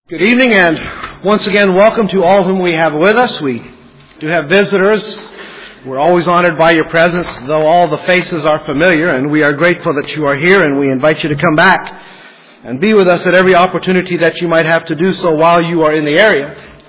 Good evening, and once again, welcome to all whom we have with us. We do have visitors. We're always honored by your presence, though all the faces are familiar, and we are grateful that you are here, and we invite you to come back and be with us at every opportunity that you might have to do so while you are in the area.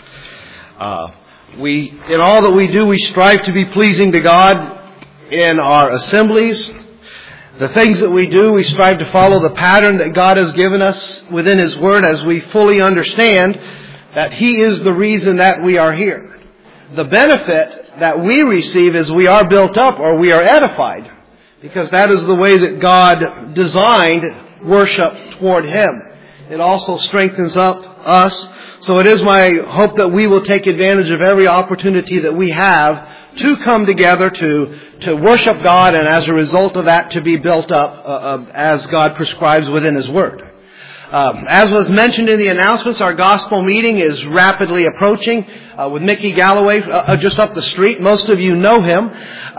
In all that we do, we strive to be pleasing to God in our assemblies. The things that we do, we strive to follow the pattern that God has given us within His Word as we fully understand that He is the reason that we are here. The benefit that we receive is we are built up or we are edified, because that is the way that God designed worship toward Him. It also strengthens up us. So it is my hope that we will take advantage of every opportunity that we have to come together to worship God, and as a result of that, to be built up as God prescribes within His Word. As was mentioned in the announcements, our gospel meeting is rapidly approaching with Mickey Galloway just up the street. Most of you know him.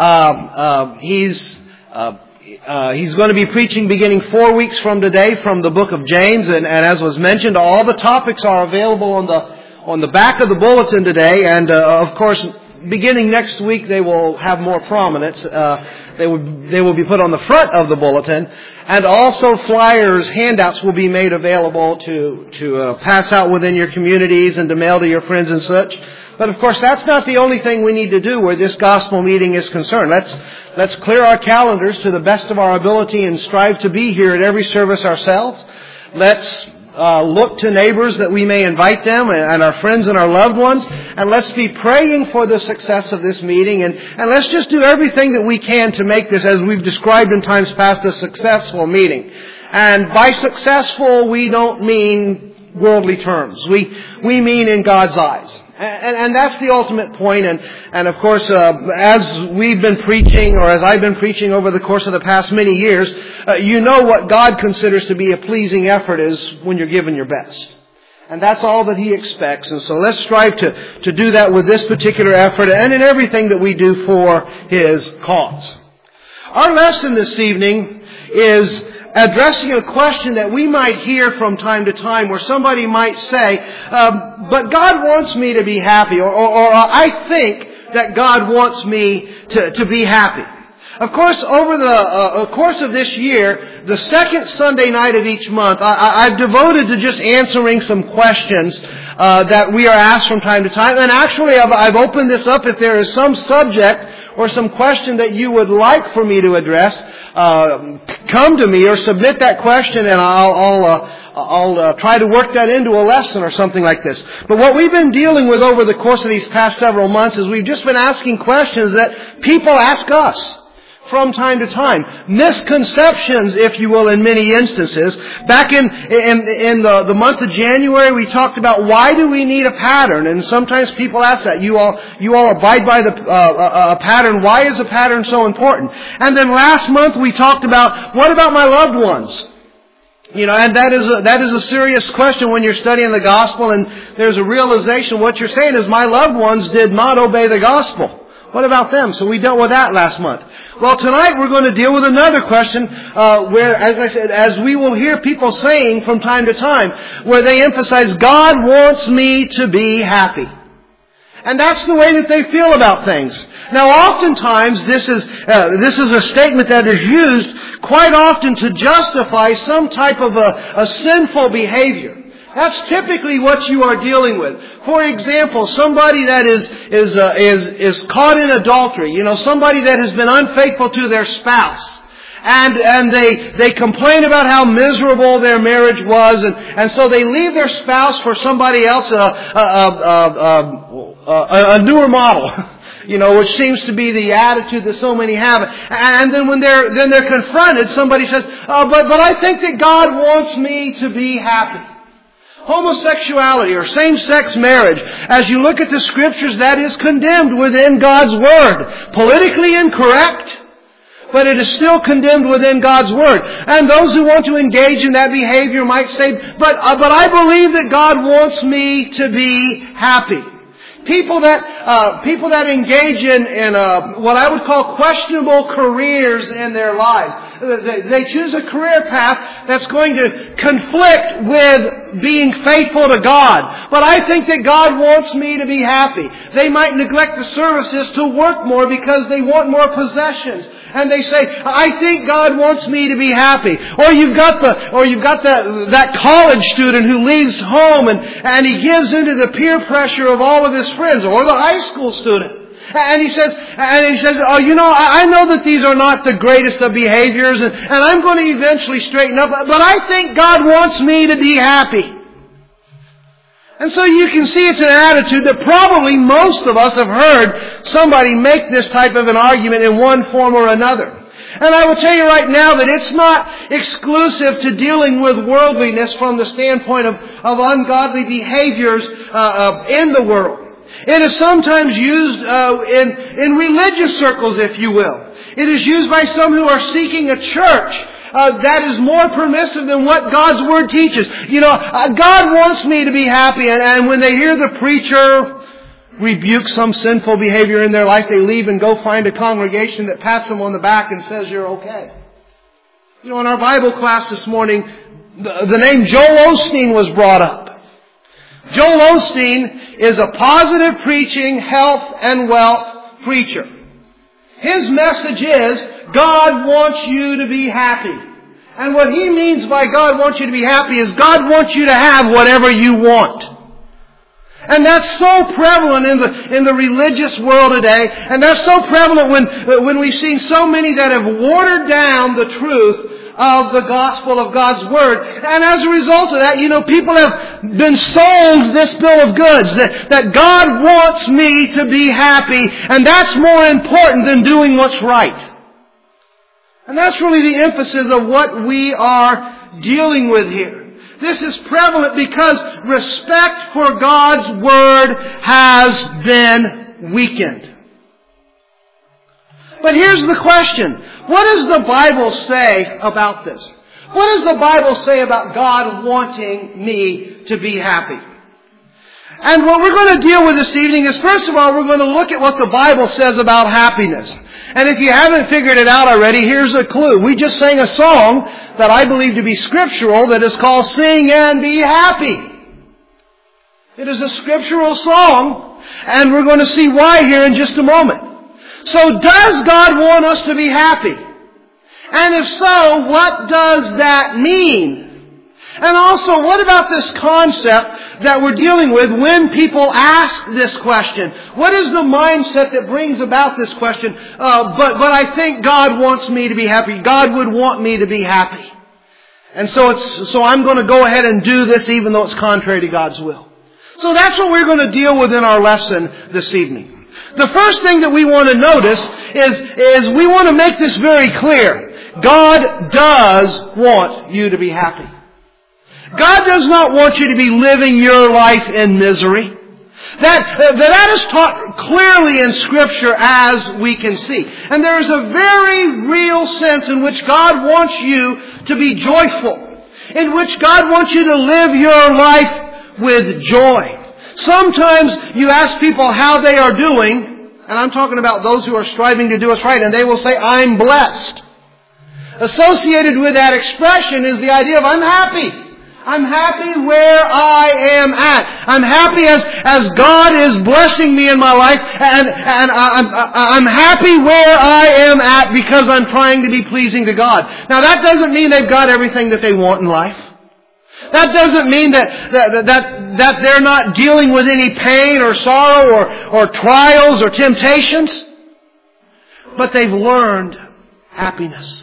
He's going to be preaching beginning 4 weeks from today from the book of James, and as was mentioned, all the topics are available on the back of the bulletin today, and of course, beginning next week, they will have more prominence. They will be put on the front of the bulletin, and also flyers, handouts will be made available to pass out within your communities and to mail to your friends and such. But of course, that's not the only thing we need to do where this gospel meeting is concerned. Let's clear our calendars to the best of our ability and strive to be here at every service ourselves. Let's look to neighbors that we may invite them and our friends and our loved ones. And let's be praying for the success of this meeting. And let's just do everything that we can to make this, as we've described in times past, a successful meeting. And by successful, we don't mean worldly terms. We mean in God's eyes. And that's the ultimate point. And of course, as we've been preaching, or as I've been preaching over the course of the past many years, you know what God considers to be a pleasing effort is when you're giving your best. And that's all that He expects. And so let's strive to do that with this particular effort and in everything that we do for His cause. Our lesson this evening is addressing a question that we might hear from time to time, where somebody might say, but God wants me to be happy, or I think that God wants me to be happy. Of course, over the course of this year, the second Sunday night of each month, I've devoted to just answering some questions that we are asked from time to time. And actually, I've opened this up. If there is some subject or some question that you would like for me to address, come to me or submit that question, and I'll try to work that into a lesson or something like this. But what we've been dealing with over the course of these past several months is we've just been asking questions that people ask us from time to time. Misconceptions, if you will, in many instances. Back in the month of January, we talked about why do we need a pattern, and sometimes people ask that. You all abide by a pattern. Why is a pattern so important? And then last month we talked about, what about my loved ones? And that is a serious question when you're studying the gospel, and there's a realization. What you're saying is, my loved ones did not obey the gospel. What about them? So we dealt with that last month. Well, tonight we're going to deal with another question where, as I said, as we will hear people saying from time to time, where they emphasize, God wants me to be happy. And that's the way that they feel about things. Now, oftentimes, this is a statement that is used quite often to justify some type of a sinful behavior. That's typically what you are dealing with. For example, somebody that is caught in adultery, somebody that has been unfaithful to their spouse, and they complain about how miserable their marriage was, and so they leave their spouse for somebody else, a newer model. Which seems to be the attitude that so many have. And then when they're confronted, somebody says, but I think that God wants me to be happy. Homosexuality or same-sex marriage, as you look at the Scriptures, that is condemned within God's Word. Politically incorrect, but it is still condemned within God's Word. And those who want to engage in that behavior might say, but I believe that God wants me to be happy. People that engage in what I would call questionable careers in their lives. They choose a career path that's going to conflict with being faithful to God. But I think that God wants me to be happy. They might neglect the services to work more because they want more possessions. And they say, I think God wants me to be happy. Or you've got that college student who leaves home and he gives into the peer pressure of all of his friends. Or the high school student. And he says, oh, I know that these are not the greatest of behaviors and I'm going to eventually straighten up, but I think God wants me to be happy. And so you can see it's an attitude that probably most of us have heard somebody make this type of an argument in one form or another. And I will tell you right now that it's not exclusive to dealing with worldliness from the standpoint of ungodly behaviors in the world. It is sometimes used in religious circles, if you will. It is used by some who are seeking a church that is more permissive than what God's Word teaches. God wants me to be happy, and when they hear the preacher rebuke some sinful behavior in their life, they leave and go find a congregation that pats them on the back and says, you're okay. In our Bible class this morning, the name Joel Osteen was brought up. Joel Osteen is a positive preaching, health and wealth preacher. His message is, God wants you to be happy. And what he means by God wants you to be happy is God wants you to have whatever you want. And that's so prevalent in the religious world today. And that's so prevalent when we've seen so many that have watered down the truth of the gospel of God's Word. And as a result of that, people have been sold this bill of goods that God wants me to be happy, and that's more important than doing what's right. And that's really the emphasis of what we are dealing with here. This is prevalent because respect for God's Word has been weakened. But here's the question. What does the Bible say about this? What does the Bible say about God wanting me to be happy? And what we're going to deal with this evening is, first of all, we're going to look at what the Bible says about happiness. And if you haven't figured it out already, here's a clue. We just sang a song that I believe to be scriptural that is called Sing and Be Happy. It is a scriptural song, and we're going to see why here in just a moment. So does God want us to be happy? And if so, what does that mean? And also, what about this concept that we're dealing with when people ask this question? What is the mindset that brings about this question? But I think God wants me to be happy. God would want me to be happy. And so I'm going to go ahead and do this even though it's contrary to God's will. So that's what we're going to deal with in our lesson this evening. The first thing that we want to notice is we want to make this very clear. God does want you to be happy. God does not want you to be living your life in misery. That is taught clearly in Scripture as we can see. And there is a very real sense in which God wants you to be joyful. In which God wants you to live your life with joy. Sometimes you ask people how they are doing, and I'm talking about those who are striving to do what's right, and they will say, I'm blessed. Associated with that expression is the idea of I'm happy. I'm happy where I am at. I'm happy as God is blessing me in my life, and I'm happy where I am at because I'm trying to be pleasing to God. Now that doesn't mean they've got everything that they want in life. That doesn't mean that they're not dealing with any pain or sorrow or trials or temptations. But they've learned happiness.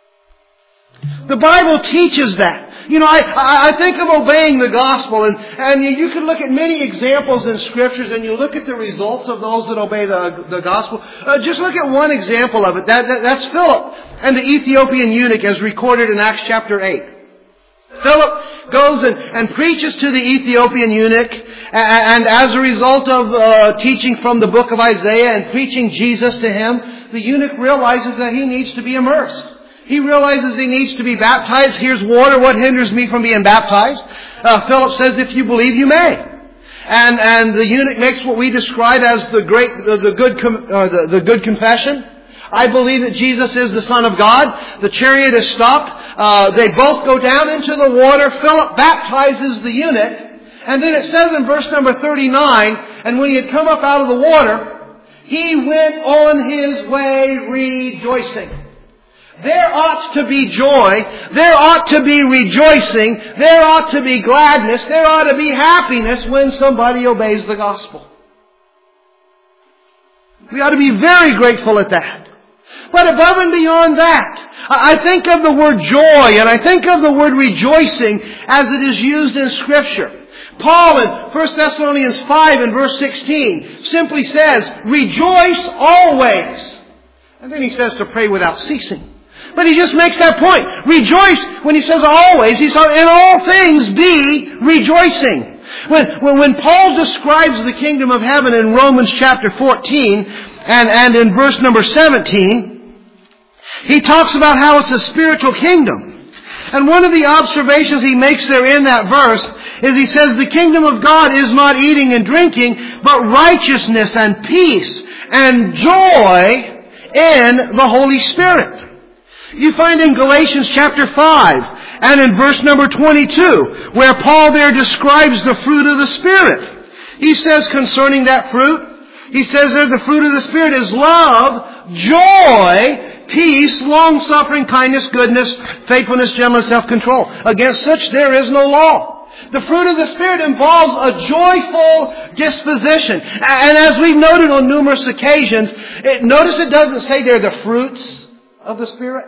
The Bible teaches that. I think of obeying the gospel, and you can look at many examples in Scriptures, and you look at the results of those that obey the gospel. Just look at one example of it. That's Philip and the Ethiopian eunuch as recorded in Acts chapter 8. Philip goes and preaches to the Ethiopian eunuch, and as a result of teaching from the book of Isaiah and preaching Jesus to him, the eunuch realizes that he needs to be immersed. He realizes he needs to be baptized. Here's water. What hinders me from being baptized? Philip says, if you believe, you may. and the eunuch makes what we describe as the good confession. I believe that Jesus is the Son of God. The chariot is stopped. They both go down into the water. Philip baptizes the eunuch. And then it says in verse number 39, and when he had come up out of the water, he went on his way rejoicing. There ought to be joy. There ought to be rejoicing. There ought to be gladness. There ought to be happiness when somebody obeys the gospel. We ought to be very grateful at that. But above and beyond that, I think of the word joy and I think of the word rejoicing as it is used in Scripture. Paul in 1 Thessalonians 5 and verse 16 simply says, rejoice always. And then he says to pray without ceasing. But he just makes that point. Rejoice, when he says always, he says in all things be rejoicing. When Paul describes the kingdom of heaven in Romans chapter 14 and in verse number 17, he talks about how it's a spiritual kingdom. And one of the observations he makes there in that verse is he says the kingdom of God is not eating and drinking, but righteousness and peace and joy in the Holy Spirit. You find in Galatians chapter 5 and in verse number 22 where Paul there describes the fruit of the Spirit. He says concerning that fruit, he says that the fruit of the Spirit is love, joy, peace, long-suffering, kindness, goodness, faithfulness, gentleness, self-control. Against such there is no law. The fruit of the Spirit involves a joyful disposition. And as we've noted on numerous occasions, notice it doesn't say they're the fruits of the Spirit.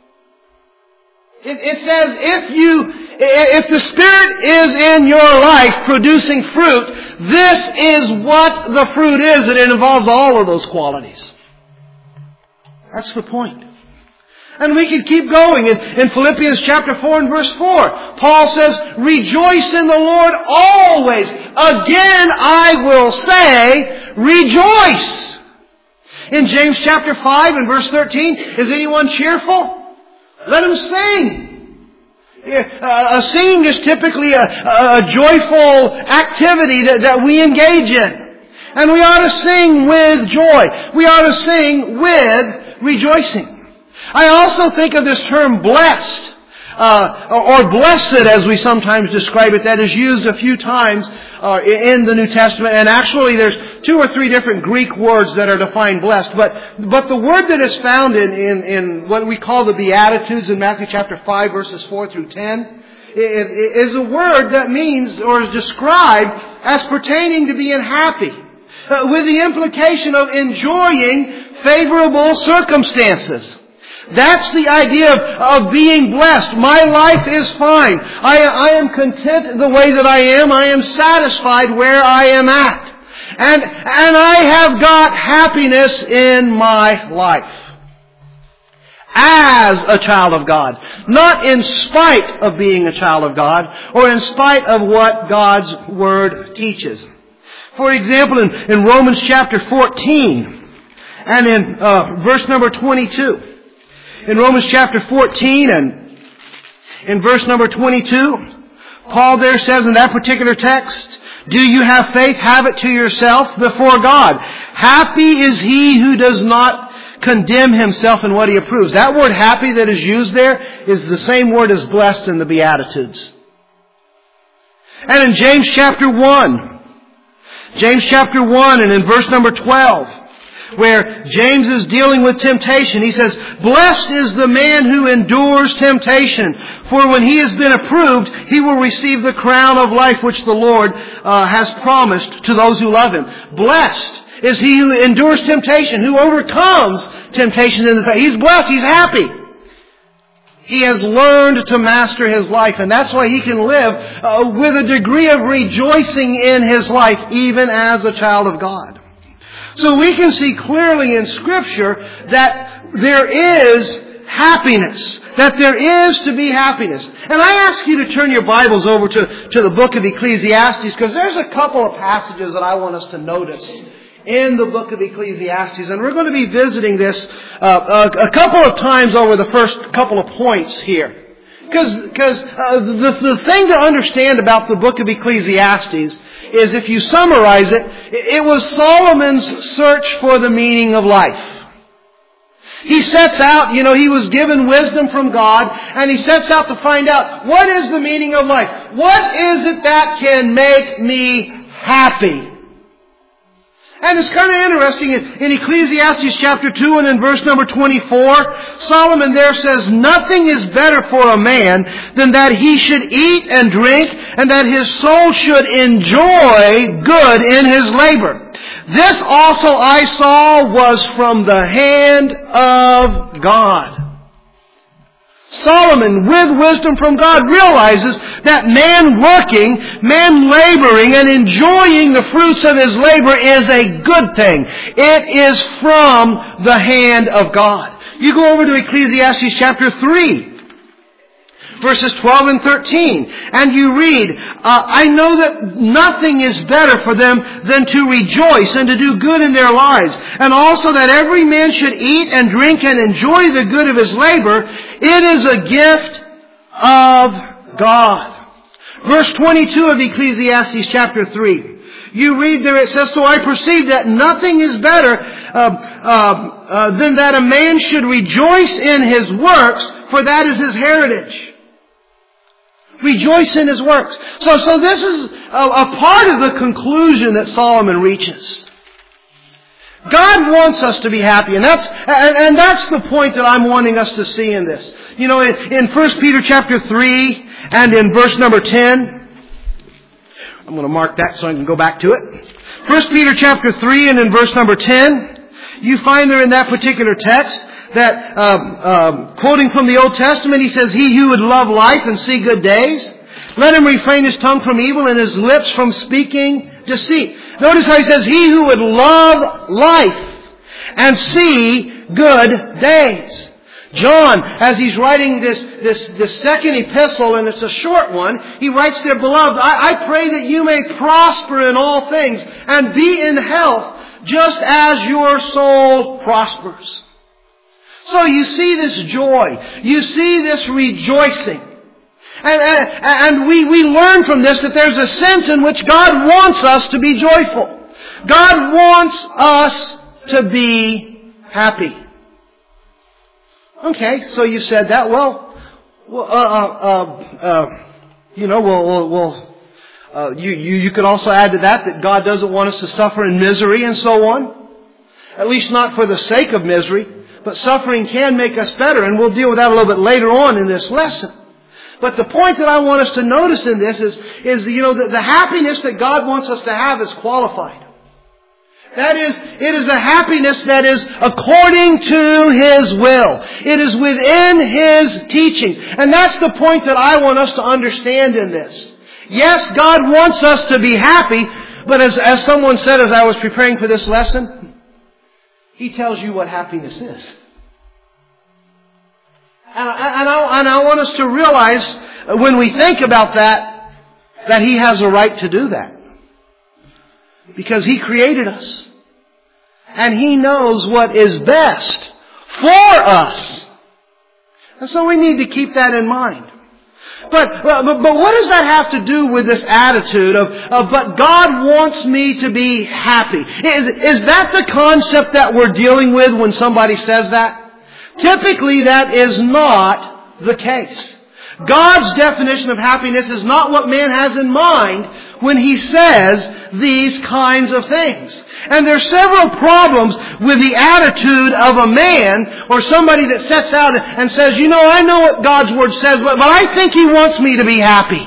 It says if the Spirit is in your life producing fruit, this is what the fruit is, and it involves all of those qualities. That's the point. And we could keep going. In Philippians chapter 4 and verse 4, Paul says, rejoice in the Lord always. Again, I will say, rejoice. In James chapter 5 and verse 13, is anyone cheerful? Let him sing. Singing is typically a joyful activity that we engage in. And we ought to sing with joy. We ought to sing with rejoicing. I also think of this term blessed, or blessed as we sometimes describe it, that is used a few times in the New Testament. And actually there's 2 or 3 different Greek words that are defined blessed. But the word that is found in what we call the Beatitudes in Matthew chapter 5 verses 4 through 10 is a word that means or is described as pertaining to being happy, with the implication of enjoying favorable circumstances. That's the idea of being blessed. My life is fine. I am content the way that I am. I am satisfied where I am at. And I have got happiness in my life. As a child of God. Not in spite of being a child of God, or in spite of what God's Word teaches. For example, in Romans chapter 14, and in verse number 22. In Romans chapter 14 and in verse number 22, Paul there says in that particular text, do you have faith? Have it to yourself before God. Happy is he who does not condemn himself in what he approves. That word happy that is used there is the same word as blessed in the Beatitudes. And in James chapter 1 and in verse number 12, where James is dealing with temptation, he says, blessed is the man who endures temptation, for when he has been approved, he will receive the crown of life which the Lord has promised to those who love him. Blessed is he who endures temptation, who overcomes temptation in this life. He's blessed, he's happy. He has learned to master his life, and that's why he can live with a degree of rejoicing in his life, even as a child of God. So we can see clearly in Scripture that there is happiness. That there is to be happiness. And I ask you to turn your Bibles over to the book of Ecclesiastes, because there's a couple of passages that I want us to notice in the book of Ecclesiastes. And we're going to be visiting this a couple of times over the first couple of points here. Because the thing to understand about the book of Ecclesiastes is, if you summarize it, it was Solomon's search for the meaning of life. He sets out, he was given wisdom from God, and he sets out to find out, what is the meaning of life? What is it that can make me happy? And it's kind of interesting, in Ecclesiastes chapter 2 and in verse number 24, Solomon there says, nothing is better for a man than that he should eat and drink, and that his soul should enjoy good in his labor. This also I saw was from the hand of God. Solomon, with wisdom from God, realizes that man working, man laboring, and enjoying the fruits of his labor is a good thing. It is from the hand of God. You go over to Ecclesiastes chapter 3. Verses 12 and 13. And you read, I know that nothing is better for them than to rejoice and to do good in their lives. And also that every man should eat and drink and enjoy the good of his labor. It is a gift of God. Verse 22 of Ecclesiastes chapter 3. You read there, it says, so I perceive that nothing is better than that a man should rejoice in his works, for that is his heritage. Rejoice in his works. So this is a part of the conclusion that Solomon reaches. God wants us to be happy, and that's the point that I'm wanting us to see in this. In 1 Peter chapter 3 and in verse number 10, I'm going to mark that so I can go back to it. 1 Peter chapter 3 and in verse number 10, you find there in that particular text that, quoting from the Old Testament, he says, he who would love life and see good days, let him refrain his tongue from evil and his lips from speaking deceit. Notice how he says, he who would love life and see good days. John, as he's writing this second epistle, and it's a short one, he writes there, beloved, I pray that you may prosper in all things and be in health just as your soul prospers. So you see this joy. You see this rejoicing. And we learn from this that there's a sense in which God wants us to be joyful. God wants us to be happy. Okay, so you said that. You could also add to that God doesn't want us to suffer in misery and so on. At least not for the sake of misery. But suffering can make us better, and we'll deal with that a little bit later on in this lesson. But the point that I want us to notice in this is the happiness that God wants us to have is qualified. That is, it is a happiness that is according to His will. It is within His teaching. And that's the point that I want us to understand in this. Yes, God wants us to be happy, but as someone said as I was preparing for this lesson, He tells you what happiness is. And I want us to realize when we think about that He has a right to do that. Because He created us. And He knows what is best for us. And so we need to keep that in mind. But what does that have to do with this attitude of but God wants me to be happy? Is that the concept that we're dealing with when somebody says that? Typically that is not the case. God's definition of happiness is not what man has in mind when He says these kinds of things. And there are several problems with the attitude of a man or somebody that sets out and says, I know what God's Word says, but I think He wants me to be happy.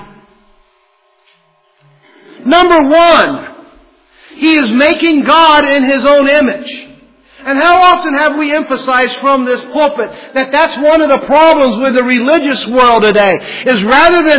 Number one, he is making God in His own image. And how often have we emphasized from this pulpit that that's one of the problems with the religious world today, is rather than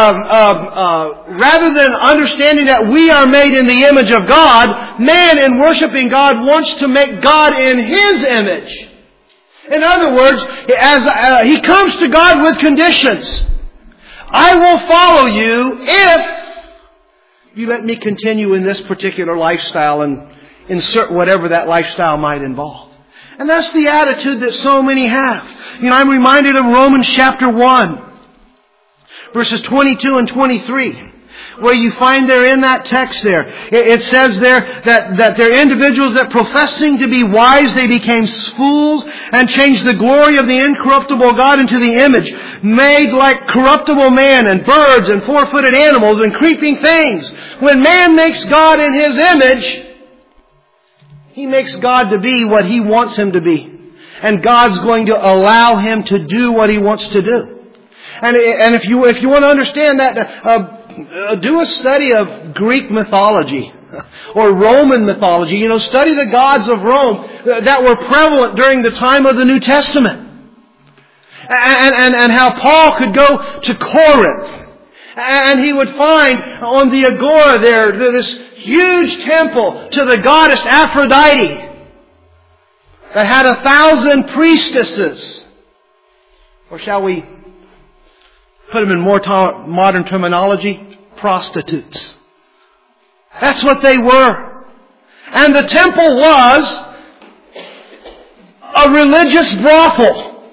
understanding that we are made in the image of God, man in worshiping God wants to make God in His image. In other words, as he comes to God with conditions. I will follow you if you let me continue in this particular lifestyle and insert whatever that lifestyle might involve. And that's the attitude that so many have. I'm reminded of Romans chapter 1, verses 22 and 23. Where you find there in that text there, it says there that they're individuals that professing to be wise, they became fools and changed the glory of the incorruptible God into the image, made like corruptible man and birds and four-footed animals and creeping things. When man makes God in His image, he makes God to be what He wants Him to be. And God's going to allow him to do what He wants to do. And if you want to understand that, do a study of Greek mythology or Roman mythology. Study the gods of Rome that were prevalent during the time of the New Testament. And how Paul could go to Corinth and he would find on the agora there this huge temple to the goddess Aphrodite that had 1,000 priestesses. Or shall we put them in more modern terminology? Prostitutes. That's what they were. And the temple was a religious brothel.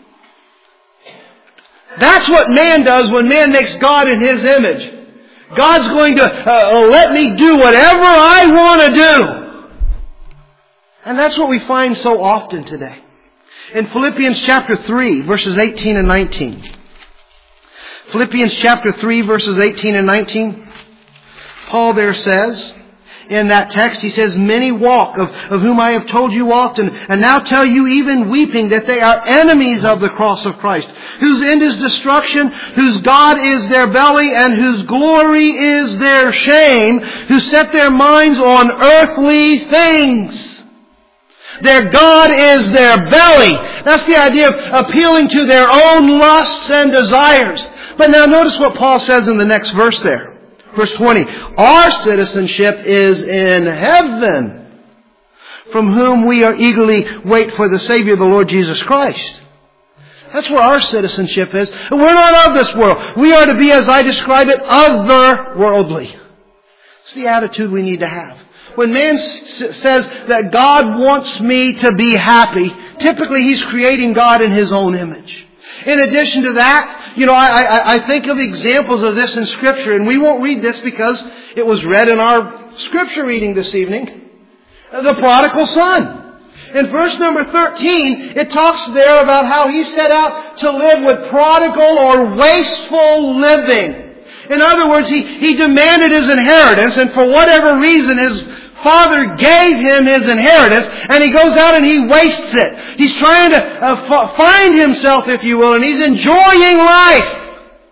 That's what man does when man makes God in His image. God's going to let me do whatever I want to do. And that's what we find so often today. In Philippians chapter 3, verses 18 and 19. Philippians chapter 3, verses 18 and 19. Paul there says, in that text, he says, many walk, of whom I have told you often, and now tell you even weeping, that they are enemies of the cross of Christ, whose end is destruction, whose God is their belly, and whose glory is their shame, who set their minds on earthly things. Their God is their belly. That's the idea of appealing to their own lusts and desires. But now notice what Paul says in the next verse there. Verse 20. Our citizenship is in heaven, from whom we are eagerly wait for the Savior, the Lord Jesus Christ. That's where our citizenship is. And we're not of this world. We are to be, as I describe it, otherworldly. It's the attitude we need to have. When man says that God wants me to be happy, typically he's creating God in his own image. In addition to that, I think of examples of this in Scripture, and we won't read this because it was read in our Scripture reading this evening. The prodigal son. In verse number 13, it talks there about how he set out to live with prodigal or wasteful living. In other words, he demanded his inheritance, and for whatever reason his father gave him his inheritance, and he goes out and he wastes it. He's trying to find himself, if you will, and he's enjoying life.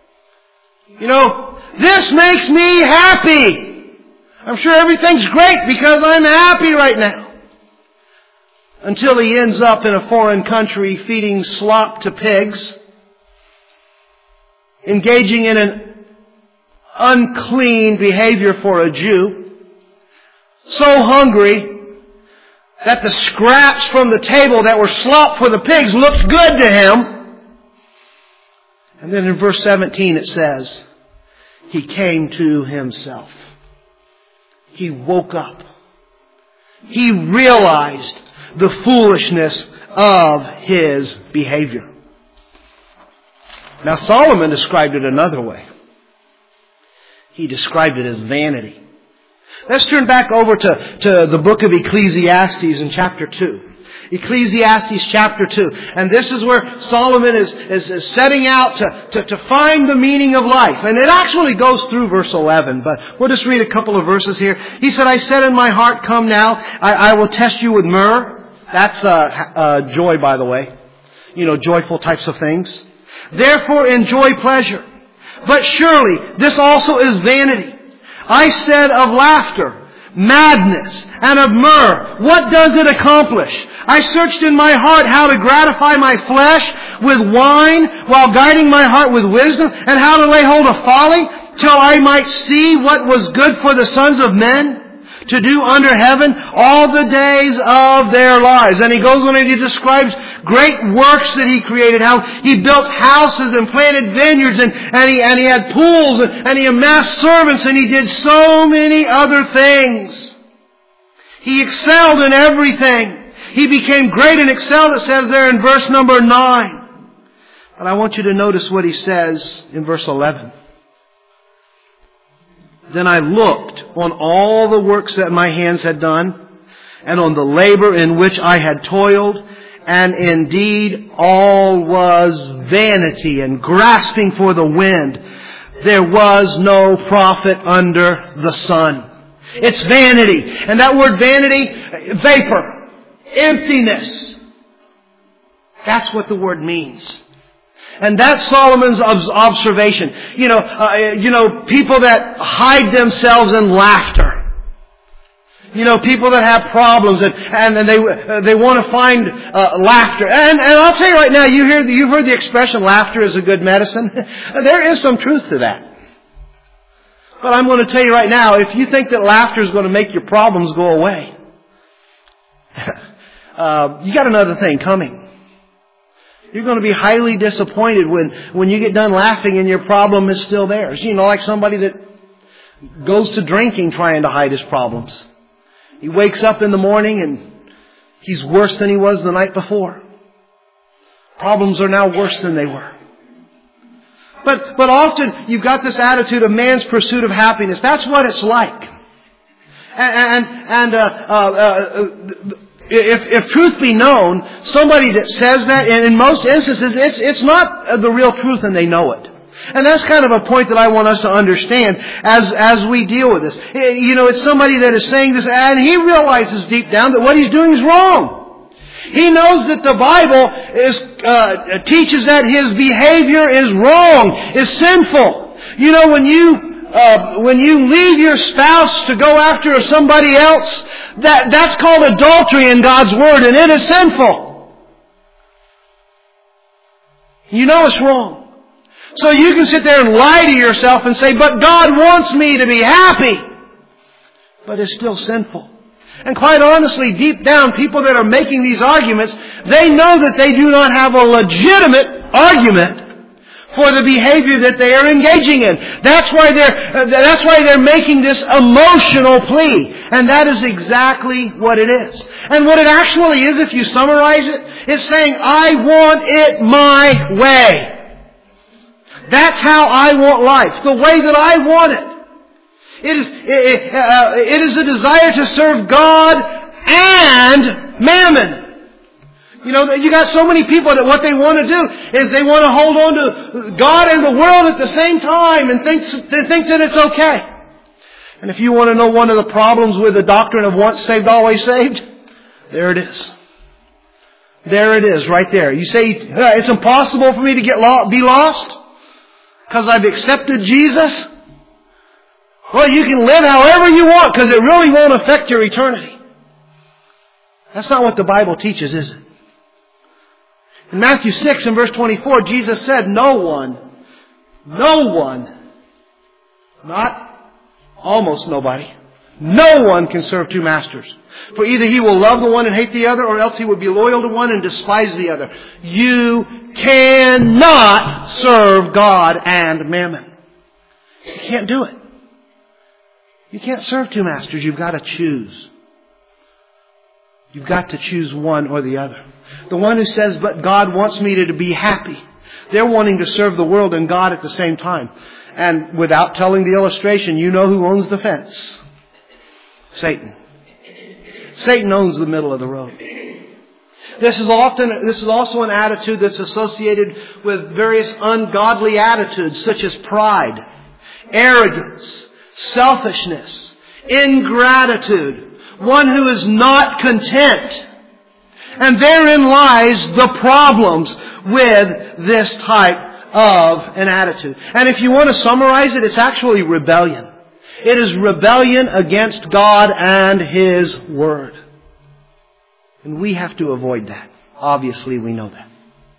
This makes me happy. I'm sure everything's great because I'm happy right now. Until he ends up in a foreign country feeding slop to pigs, engaging in an unclean behavior for a Jew, so hungry that the scraps from the table that were slop for the pigs looked good to him. And then in verse 17 it says, he came to himself. He woke up. He realized the foolishness of his behavior. Now Solomon described it another way. He described it as vanity. Let's turn back over to the book of Ecclesiastes in chapter 2. Ecclesiastes chapter 2. And this is where Solomon is setting out to find the meaning of life. And it actually goes through verse 11, but we'll just read a couple of verses here. He said, I said in my heart, come now, I will test you with myrrh. That's joy, by the way. Joyful types of things. Therefore enjoy pleasure. But surely this also is vanity. I said of laughter, madness, and of myrrh, what does it accomplish? I searched in my heart how to gratify my flesh with wine, while guiding my heart with wisdom, and how to lay hold of folly, till I might see what was good for the sons of men to do under heaven all the days of their lives. And he goes on and he describes great works that he created, how he built houses and planted vineyards, and he had pools, and he amassed servants, and he did so many other things. He excelled in everything. He became great and excelled, it says there in verse number 9. But I want you to notice what he says in verse 11. Then I looked on all the works that my hands had done, and on the labor in which I had toiled, and indeed all was vanity and grasping for the wind. There was no profit under the sun. It's vanity. And that word vanity, vapor, emptiness. That's what the word means. And that's Solomon's observation. People that hide themselves in laughter. People that have problems and they want to find laughter. And I'll tell you right now, you've heard the expression, laughter is a good medicine. There is some truth to that. But I'm going to tell you right now, if you think that laughter is going to make your problems go away, you got another thing coming. You're going to be highly disappointed when you get done laughing and your problem is still there. Like somebody that goes to drinking trying to hide his problems. He wakes up in the morning and he's worse than he was the night before. Problems are now worse than they were. But often you've got this attitude of man's pursuit of happiness. That's what it's like. If truth be known, somebody that says that, and in most instances, it's not the real truth and they know it. And that's kind of a point that I want us to understand as we deal with this. It's somebody that is saying this, and he realizes deep down that what he's doing is wrong. He knows that the Bible teaches that his behavior is wrong, is sinful. When you leave your spouse to go after somebody else, that's called adultery in God's Word, and it is sinful. You know it's wrong. So you can sit there and lie to yourself and say, but God wants me to be happy. But it's still sinful. And quite honestly, deep down, people that are making these arguments, they know that they do not have a legitimate argument for the behavior that they are engaging in. That's why they're making this emotional plea. And that is exactly what it is. And what it actually is, if you summarize it, it's saying, I want it my way. That's how I want life, the way that I want it. It is a desire to serve God and mammon. You got so many people that what they want to do is they want to hold on to God and the world at the same time and think that it's okay. And if you want to know one of the problems with the doctrine of once saved, always saved, there it is. There it is, right there. You say, it's impossible for me to be lost because I've accepted Jesus. Well, you can live however you want because it really won't affect your eternity. That's not what the Bible teaches, is it? In Matthew 6 and verse 24, Jesus said, no one, not almost nobody, no one can serve two masters. For either he will love the one and hate the other, or else he would be loyal to one and despise the other. You cannot serve God and mammon. You can't do it. You can't serve two masters. You've got to choose. You've got to choose one or the other. The one who says, but God wants me to be happy. They're wanting to serve the world and God at the same time. And without telling the illustration, you know who owns the fence? Satan. Satan owns the middle of the road. This is also an attitude that's associated with various ungodly attitudes such as pride, arrogance, selfishness, ingratitude, one who is not content. And therein lies the problems with this type of an attitude. And if you want to summarize it, it's actually rebellion. It is rebellion against God and His Word. And we have to avoid that. Obviously, we know that.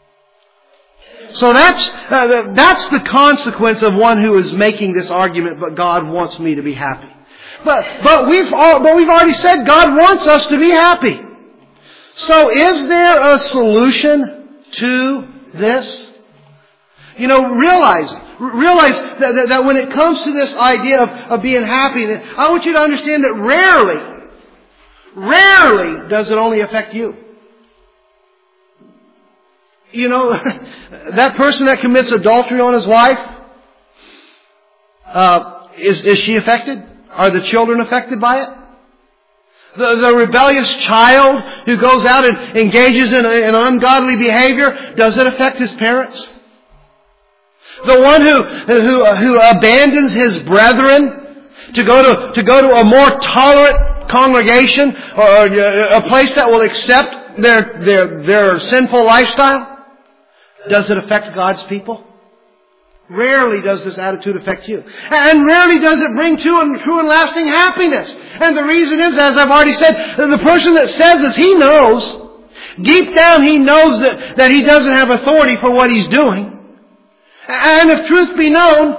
So that's the consequence of one who is making this argument, but God wants me to be happy. But we've already said God wants us to be happy. So is there a solution to this? Realize that when it comes to this idea of being happy, I want you to understand that rarely does it only affect you. That person that commits adultery on his wife, Is she affected? Are the children affected by it? The rebellious child who goes out and engages in ungodly behavior, does it affect his parents? The one who abandons his brethren to go to a more tolerant congregation or a place that will accept their sinful lifestyle, does it affect God's people? Rarely does this attitude affect you. And rarely does it bring true and lasting happiness. And the reason is, as I've already said, the person that says this, he knows. Deep down he knows that he doesn't have authority for what he's doing. And if truth be known,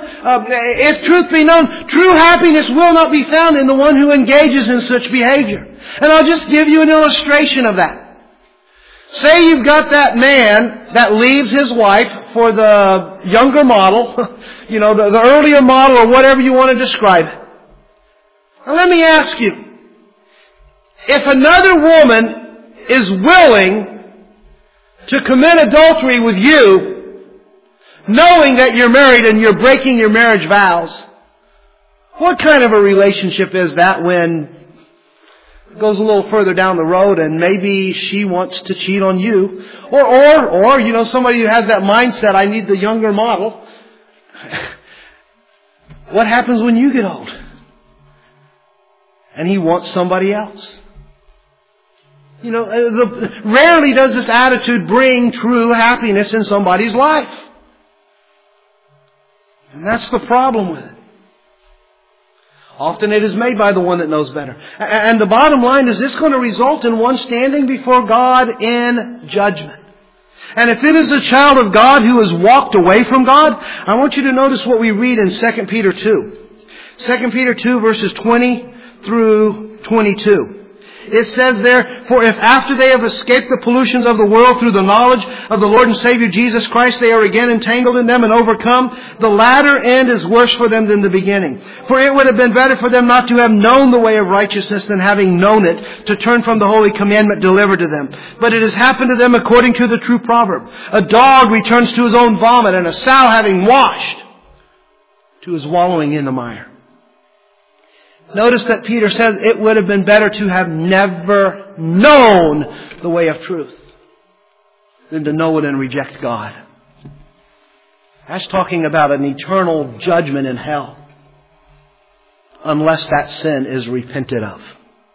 true happiness will not be found in the one who engages in such behavior. And I'll just give you an illustration of that. Say you've got that man that leaves his wife for the younger model, the earlier model or whatever you want to describe it. Now let me ask you, if another woman is willing to commit adultery with you, knowing that you're married and you're breaking your marriage vows, what kind of a relationship is that when it goes a little further down the road and maybe she wants to cheat on you? Or somebody who has that mindset, I need the younger model. What happens when you get old? And he wants somebody else. Rarely does this attitude bring true happiness in somebody's life. And that's the problem with it. Often it is made by the one that knows better. And the bottom line is this going to result in one standing before God in judgment. And if it is a child of God who has walked away from God, I want you to notice what we read in 2 Peter 2. 2 Peter 2 verses 20 through 22. It says there, for if after they have escaped the pollutions of the world through the knowledge of the Lord and Savior Jesus Christ, they are again entangled in them and overcome, the latter end is worse for them than the beginning. For it would have been better for them not to have known the way of righteousness than having known it, to turn from the holy commandment delivered to them. But it has happened to them according to the true proverb. A dog returns to his own vomit, and a sow having washed to his wallowing in the mire. Notice that Peter says it would have been better to have never known the way of truth than to know it and reject God. That's talking about an eternal judgment in hell unless that sin is repented of.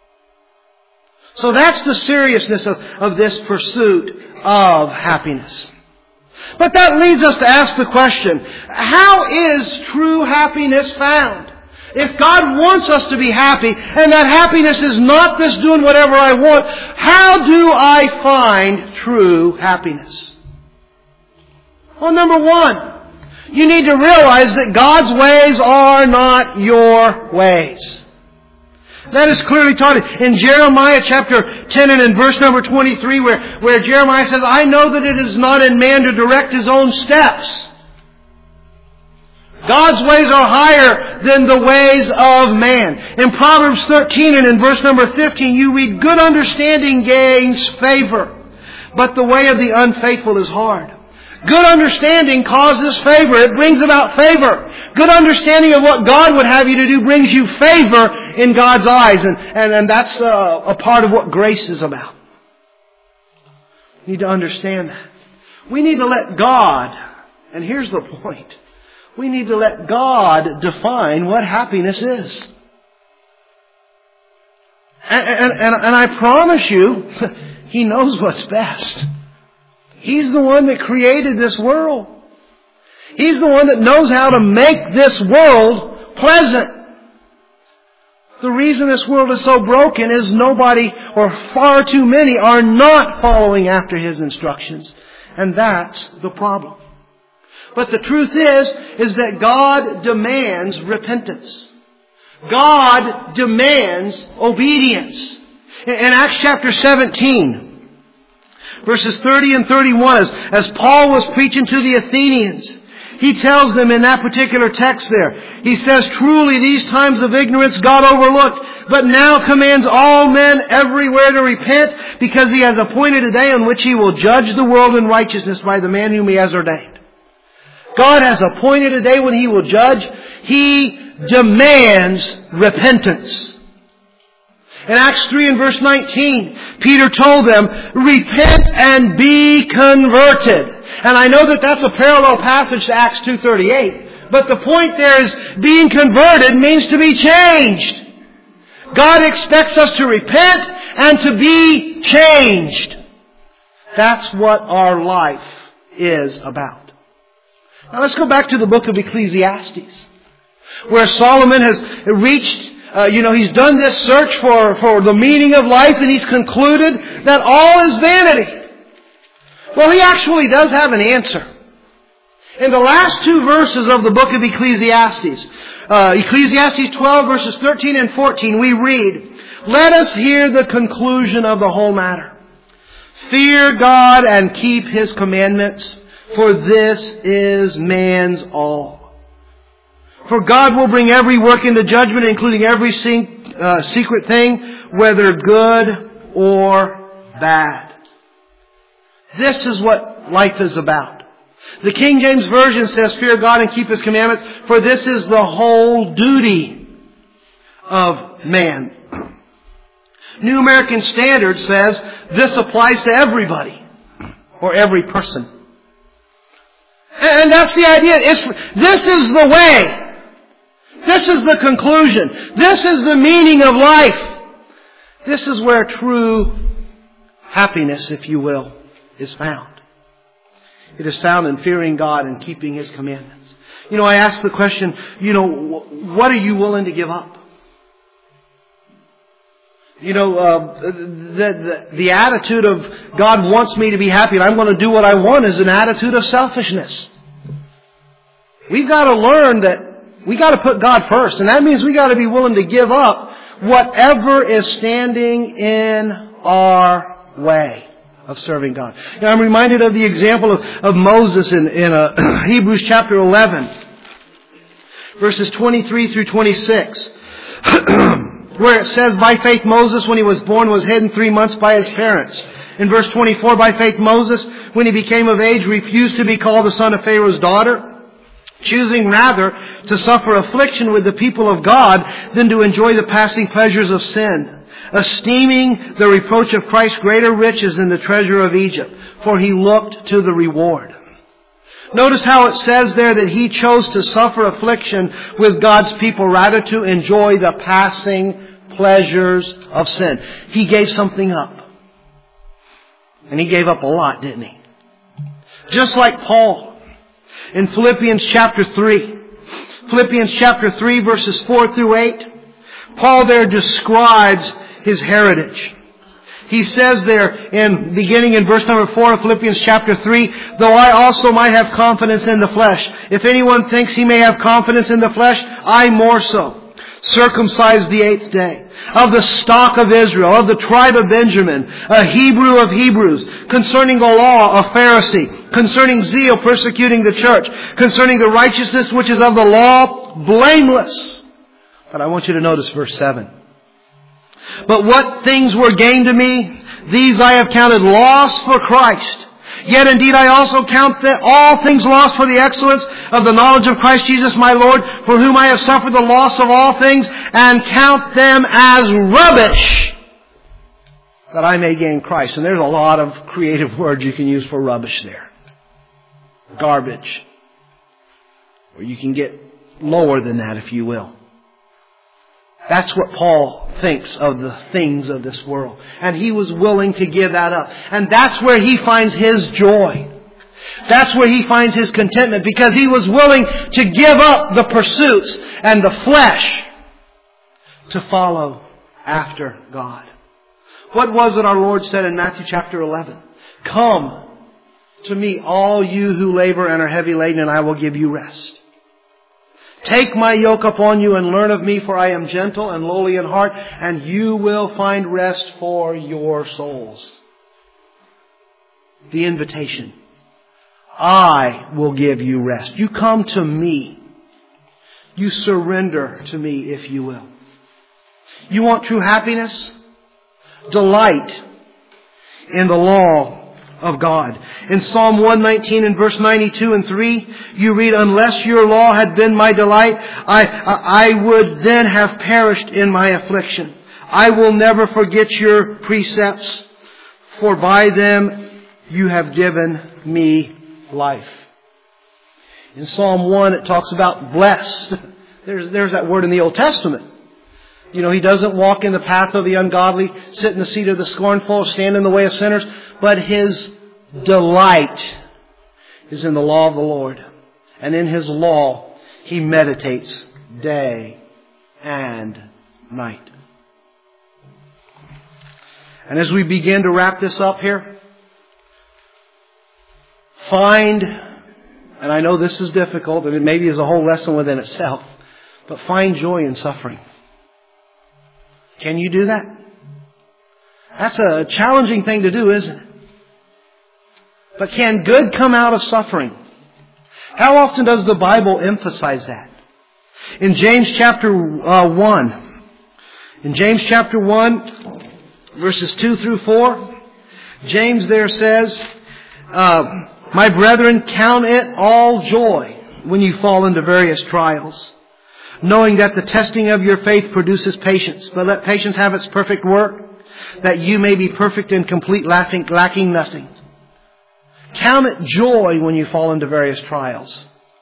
So that's the seriousness of this pursuit of happiness. But that leads us to ask the question, how is true happiness found? If God wants us to be happy, and that happiness is not this doing whatever I want, how do I find true happiness? Well, number one, you need to realize that God's ways are not your ways. That is clearly taught in Jeremiah chapter 10 and in verse number 23 where Jeremiah says, I know that it is not in man to direct his own steps. God's ways are higher than the ways of man. In Proverbs 13 and in verse number 15, you read, good understanding gains favor, but the way of the unfaithful is hard. Good understanding causes favor. It brings about favor. Good understanding of what God would have you to do brings you favor in God's eyes. And that's a part of what grace is about. You need to understand that. We need to let God, and here's the point, we need to let God define what happiness is. And I promise you, He knows what's best. He's the one that created this world. He's the one that knows how to make this world pleasant. The reason this world is so broken is nobody, or far too many, are not following after His instructions. And that's the problem. But the truth is that God demands repentance. God demands obedience. In Acts chapter 17, verses 30 and 31, as Paul was preaching to the Athenians, he tells them in that particular text there, he says, truly these times of ignorance God overlooked, but now commands all men everywhere to repent, because He has appointed a day on which He will judge the world in righteousness by the man whom He has ordained. God has appointed a day when He will judge. He demands repentance. In Acts 3 and verse 19, Peter told them, repent and be converted. And I know that that's a parallel passage to Acts 2:38. But the point there is being converted means to be changed. God expects us to repent and to be changed. That's what our life is about. Now let's go back to the book of Ecclesiastes, where Solomon has reached, he's done this search for the meaning of life, and he's concluded that all is vanity. Well, he actually does have an answer. In the last two verses of the book of Ecclesiastes, Ecclesiastes 12 verses 13 and 14, we read, let us hear the conclusion of the whole matter. Fear God and keep His commandments, for this is man's all. For God will bring every work into judgment, including every secret thing, whether good or bad. This is what life is about. The King James Version says, fear God and keep His commandments, for this is the whole duty of man. New American Standard says, this applies to everybody, or every person. And that's the idea. This is the way. This is the conclusion. This is the meaning of life. This is where true happiness, if you will, is found. It is found in fearing God and keeping His commandments. I ask the question, what are you willing to give up? The attitude of God wants me to be happy and I'm going to do what I want is an attitude of selfishness. We've got to learn that we got to put God first, and that means we got to be willing to give up whatever is standing in our way of serving God. I'm reminded of the example of Moses in Hebrews chapter 11, verses 23 through 26, where it says, by faith Moses, when he was born, was hidden 3 months by his parents. In verse 24, by faith Moses, when he became of age, refused to be called the son of Pharaoh's daughter, choosing rather to suffer affliction with the people of God than to enjoy the passing pleasures of sin, esteeming the reproach of Christ greater riches than the treasure of Egypt, for he looked to the reward. Notice how it says there that he chose to suffer affliction with God's people rather to enjoy the passing pleasures of sin. He gave something up. And he gave up a lot, didn't he? Just like Paul in Philippians chapter 3. Philippians chapter 3 verses 4 through 8. Paul there describes his heritage. He says there, beginning in verse number 4 of Philippians chapter 3, though I also might have confidence in the flesh. If anyone thinks he may have confidence in the flesh, I more so. Circumcised the 8th day, of the stock of Israel, of the tribe of Benjamin, a Hebrew of Hebrews, concerning the law, a Pharisee, concerning zeal, persecuting the church, concerning the righteousness which is of the law, blameless. But I want you to notice verse 7. But what things were gained to me, these I have counted loss for Christ. Yet indeed I also count that all things lost for the excellence of the knowledge of Christ Jesus my Lord, for whom I have suffered the loss of all things, and count them as rubbish, that I may gain Christ. And there's a lot of creative words you can use for rubbish there. Garbage. Or you can get lower than that, if you will. That's what Paul thinks of the things of this world. And he was willing to give that up. And that's where he finds his joy. That's where he finds his contentment, because he was willing to give up the pursuits and the flesh to follow after God. What was it our Lord said in Matthew chapter 11? Come to me, all you who labor and are heavy laden, and I will give you rest. Take my yoke upon you and learn of me, for I am gentle and lowly in heart, and you will find rest for your souls. The invitation. I will give you rest. You come to me. You surrender to me, if you will. You want true happiness? Delight in the law of God. In Psalm 119 and verse 92 and 3, you read, "Unless your law had been my delight, I would then have perished in my affliction. I will never forget your precepts, for by them you have given me life." In Psalm 1, it talks about blessed. There's that word in the Old Testament. You know, He doesn't walk in the path of the ungodly, sit in the seat of the scornful, stand in the way of sinners, but His delight is in the law of the Lord. And in His law, He meditates day and night. And as we begin to wrap this up here, find, and I know this is difficult, and it maybe is a whole lesson within itself, but find joy in suffering. Can you do that? That's a challenging thing to do, isn't it? But can good come out of suffering? How often does the Bible emphasize that? In James chapter 1, in James chapter 1, verses 2 through 4, James there says, "My brethren, count it all joy when you fall into various trials, knowing that the testing of your faith produces patience. But let patience have its perfect work, that you may be perfect and complete, lacking nothing." Count it joy when you fall into various trials.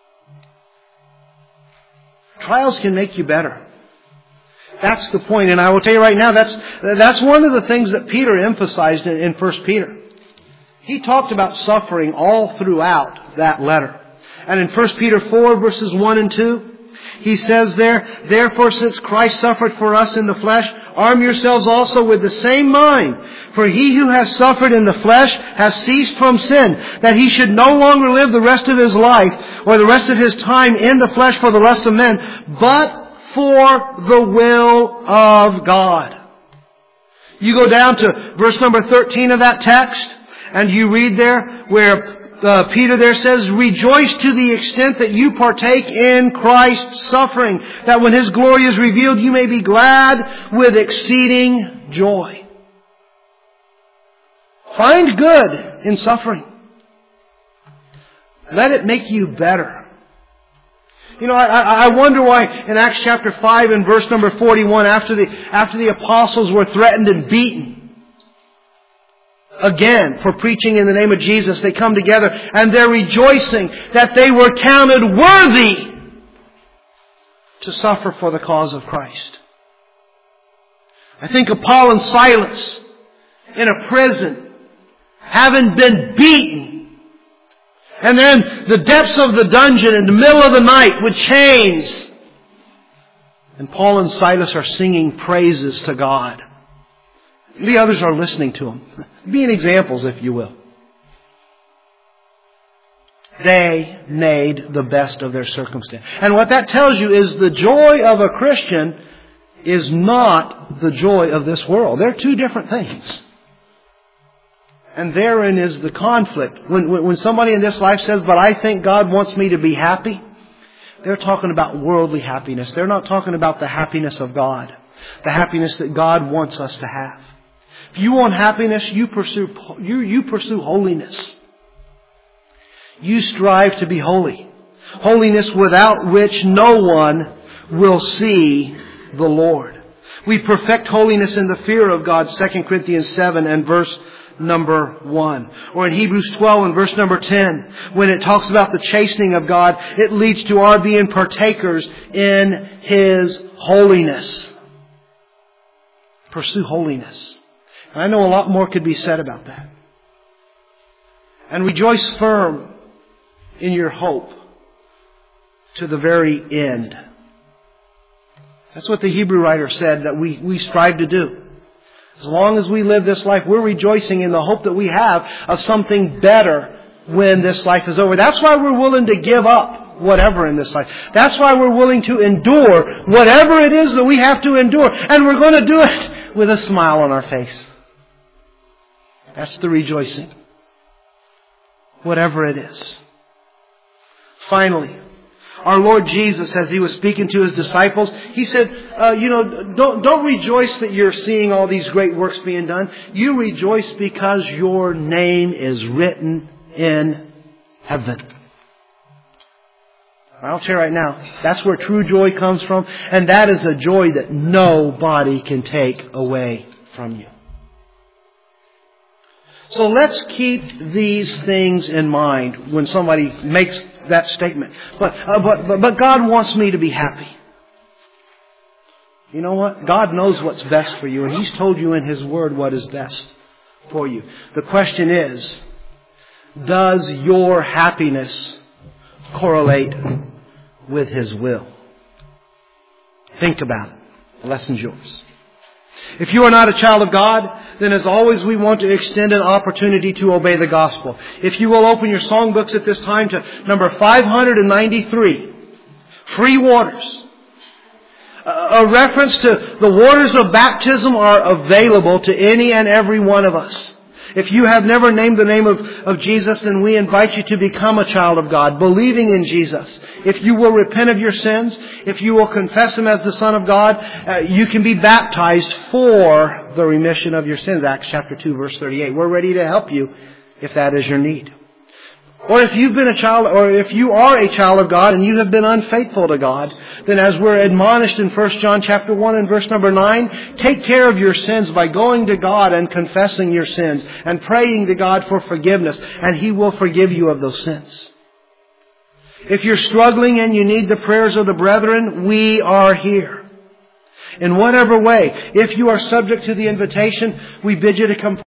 Trials can make you better. That's the point. And I will tell you right now, that's one of the things that Peter emphasized in 1 Peter. He talked about suffering all throughout that letter. And in 1 Peter 4, verses 1 and 2, he says there, "Therefore, since Christ suffered for us in the flesh, arm yourselves also with the same mind. For he who has suffered in the flesh has ceased from sin, that he should no longer live the rest of his life or the rest of his time in the flesh for the lust of men, but for the will of God." You go down to verse number 13 of that text, and you read there where Peter there says, "Rejoice to the extent that you partake in Christ's suffering, that when His glory is revealed, you may be glad with exceeding joy." Find good in suffering. Let it make you better. You know, I wonder why in Acts chapter 5 and verse number 41, after the apostles were threatened and beaten, again, for preaching in the name of Jesus, they come together and they're rejoicing that they were counted worthy to suffer for the cause of Christ. I think of Paul and Silas in a prison, having been beaten, and they're in the depths of the dungeon in the middle of the night with chains. And Paul and Silas are singing praises to God. The others are listening to them. Being examples, if you will. They made the best of their circumstance. And what that tells you is the joy of a Christian is not the joy of this world. They're two different things. And therein is the conflict. When somebody in this life says, "But I think God wants me to be happy," they're talking about worldly happiness. They're not talking about the happiness of God. The happiness that God wants us to have. If you want happiness, you pursue holiness. You strive to be holy. Holiness without which no one will see the Lord. We perfect holiness in the fear of God, 2 Corinthians 7 and verse number 1. Or in Hebrews 12 and verse number 10, when it talks about the chastening of God, it leads to our being partakers in His holiness. Pursue holiness. And I know a lot more could be said about that. And rejoice firm in your hope to the very end. That's what the Hebrew writer said that we strive to do. As long as we live this life, we're rejoicing in the hope that we have of something better when this life is over. That's why we're willing to give up whatever in this life. That's why we're willing to endure whatever it is that we have to endure. And we're going to do it with a smile on our face. That's the rejoicing. Whatever it is. Finally, our Lord Jesus, as He was speaking to His disciples, He said, don't rejoice that you're seeing all these great works being done. You rejoice because your name is written in heaven. I'll tell you right now, that's where true joy comes from, and that is a joy that nobody can take away from you. So let's keep these things in mind when somebody makes that statement. But God wants me to be happy. You know what? God knows what's best for you, and He's told you in His Word what is best for you. The question is, does your happiness correlate with His will? Think about it. The lesson's yours. If you are not a child of God, then as always we want to extend an opportunity to obey the gospel. If you will open your songbooks at this time to number 593, Free Waters. A reference to the waters of baptism are available to any and every one of us. If you have never named the name of Jesus, then we invite you to become a child of God, believing in Jesus. If you will repent of your sins, if you will confess Him as the Son of God, you can be baptized for the remission of your sins. Acts chapter 2, verse 38. We're ready to help you if that is your need. Or if you've been a child, or if you are a child of God and you have been unfaithful to God, then as we're admonished in 1 John chapter 1 and verse number 9, take care of your sins by going to God and confessing your sins and praying to God for forgiveness, and He will forgive you of those sins. If you're struggling and you need the prayers of the brethren, we are here. In whatever way, if you are subject to the invitation, we bid you to come